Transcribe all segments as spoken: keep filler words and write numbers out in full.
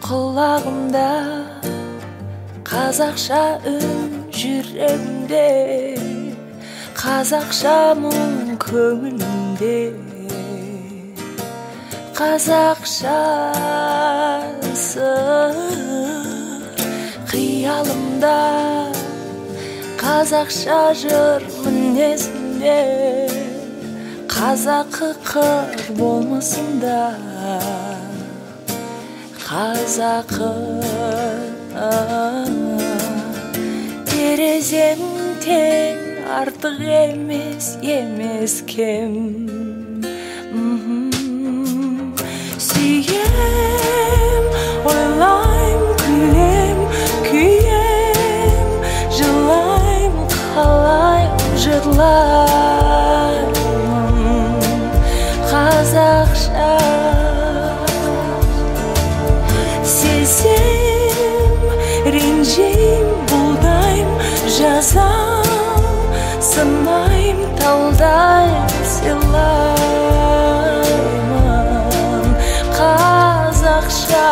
құлағымда қазақша үн, жүрегімде қазақша мұң, көңілімде қазақша сыр, қиялымда қазақша жыр, мінезімде қазақы қыр болмысында қазақы. Терезем тең, артық емес, емес кем. Сүйем, ойлайм, күлем, күйем, жылайм, қалайм, жырлаймын қазақша. Сезем, ренжейм, бұлдайм, жазам, сынайм, талдайм, сыйлаймын қазақша.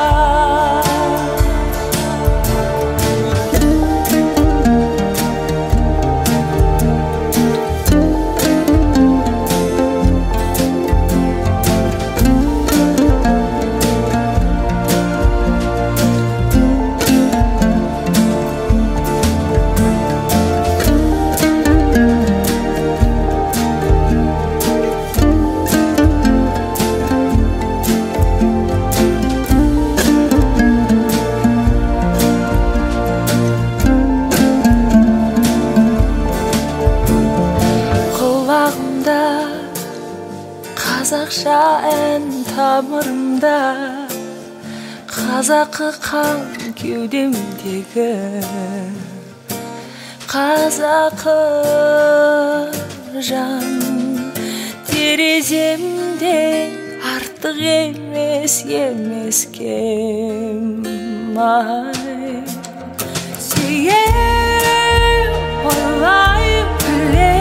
Қазақша ән тамырымда, қазақы қан кеудемдегі, қазақы жан. Тереземде артық емес, емес кем. Ай, сүйем, ойлайм, күлем,